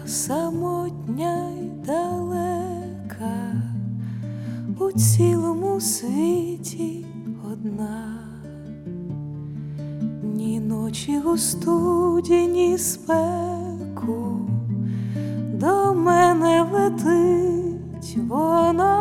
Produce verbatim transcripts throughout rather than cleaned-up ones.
самотня й далека, у цілому світі одна. Ні ночі у студі, ні спеку до мене летить вона,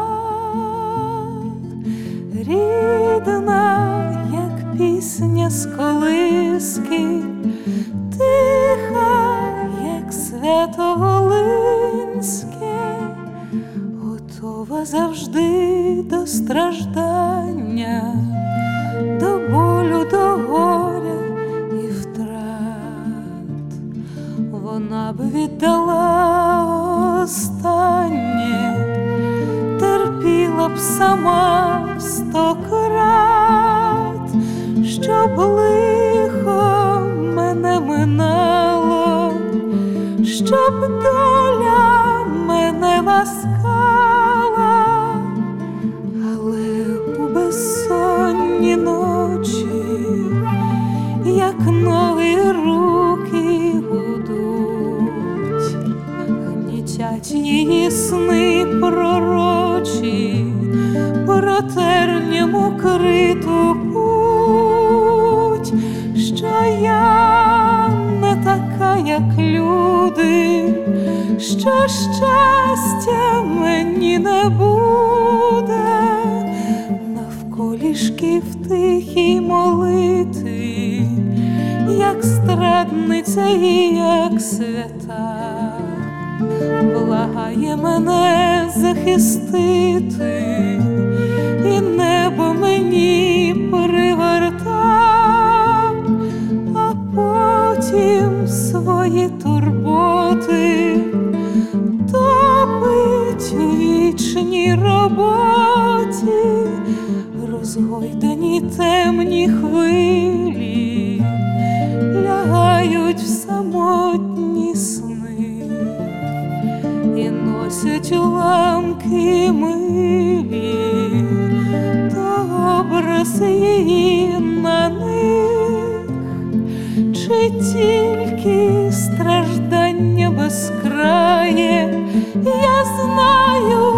рідна, як пісня з колиски, тиха, як Свято-Волинське, готова завжди до страждання, до болю, до горя і втрат. Вона б віддала останнє, терпіла б сама сто крат, щоб лихо мене минало, щоб доля мене ласкала. Але у безсонні ночі, як ноги руки гудуть, гнітять її сни пророчі, про терням укриту путь, що я не така, як люди, що щастя мені не буде, навколішки в тихій молитві, як страдниця і як свята, благає мене захистити, і небо мені приверта, а потім свої турботи топить у вічній роботі. Розгойдані темні хвилі лягають в самотні сни і носять уламки милі, то образ її на них, чи тільки страждання безкрає. Я знаю,